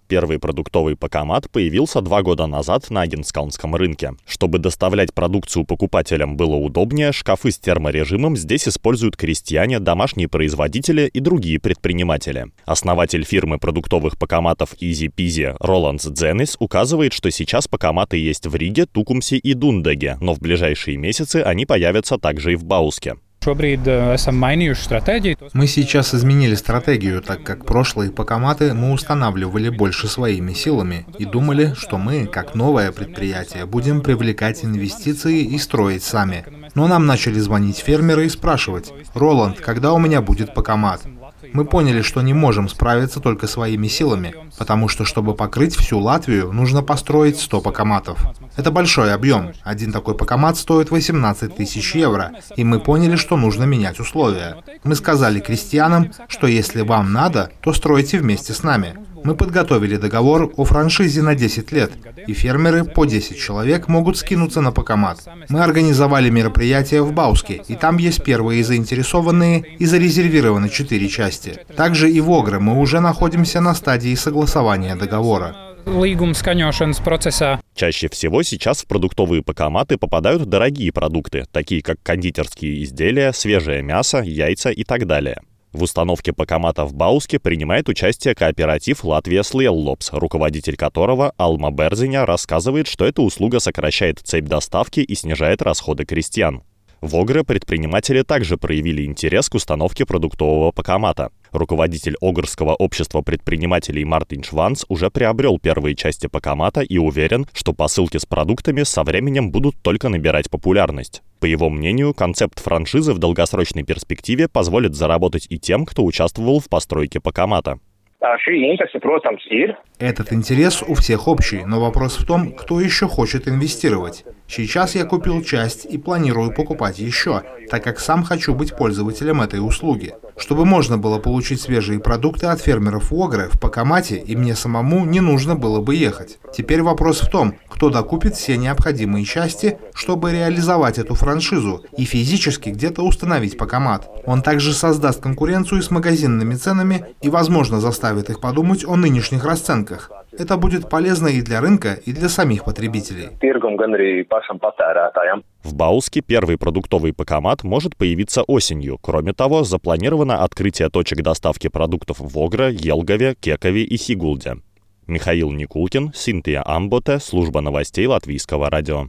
Первый продуктовый Покомат появился 2 года назад на Агенскалнском рынке. Чтобы доставлять продукцию покупателям было удобнее, шкафы с терморежимом здесь используют крестьяне, домашние производители и другие предприниматели. Основатель фирмы продуктовых Покоматов Easy Peasy Роландс Дзенис указывает, что сейчас Покоматы есть в Риге, Тукумсе и Дундеге, но в ближайшие месяцы они появятся также и в Бауске. Мы сейчас изменили стратегию, так как прошлые Покоматы мы устанавливали больше своими силами и думали, что мы, как новое предприятие, будем привлекать инвестиции и строить сами. Но нам начали звонить фермеры и спрашивать: «Роланд, когда у меня будет Покомат?» Мы поняли, что не можем справиться только своими силами, потому что, чтобы покрыть всю Латвию, нужно построить 100 Покоматов. Это большой объем. Один такой Покомат стоит 18 тысяч евро, и мы поняли, что нужно менять условия. Мы сказали крестьянам, что если вам надо, то стройте вместе с нами. Мы подготовили договор о франшизе на 10 лет, и фермеры по 10 человек могут скинуться на Покомат. Мы организовали мероприятие в Бауске, и там есть первые заинтересованные и зарезервированы 4 части. Также и в Огре мы уже находимся на стадии согласования договора. Чаще всего сейчас в продуктовые Покоматы попадают дорогие продукты, такие как кондитерские изделия, свежее мясо, яйца и так далее. В установке Покомата в Бауске принимает участие кооператив «Латвия Слиеллопс», руководитель которого Алма Берзиня рассказывает, что эта услуга сокращает цепь доставки и снижает расходы крестьян. В Огре предприниматели также проявили интерес к установке продуктового Покомата. Руководитель Огрского общества предпринимателей Мартин Шванц уже приобрел первые части Покомата и уверен, что посылки с продуктами со временем будут только набирать популярность. По его мнению, концепт франшизы в долгосрочной перспективе позволит заработать и тем, кто участвовал в постройке Покомата. Этот интерес у всех общий, но вопрос в том, кто еще хочет инвестировать. Сейчас я купил часть и планирую покупать еще, так как сам хочу быть пользователем этой услуги. Чтобы можно было получить свежие продукты от фермеров в Огре в Покомате, и мне самому не нужно было бы ехать. Теперь вопрос в том, кто докупит все необходимые части, чтобы реализовать эту франшизу и физически где-то установить Покомат. Он также создаст конкуренцию с магазинными ценами и, возможно, заставит их подумать о нынешних расценках. Это будет полезно и для рынка, и для самих потребителей. В Бауске первый продуктовый Покомат может появиться осенью. Кроме того, запланировано открытие точек доставки продуктов в Огре, Елгове, Кекове и Сигулде. Михаил Никулкин, Синтия Амботе, служба новостей Латвийского радио.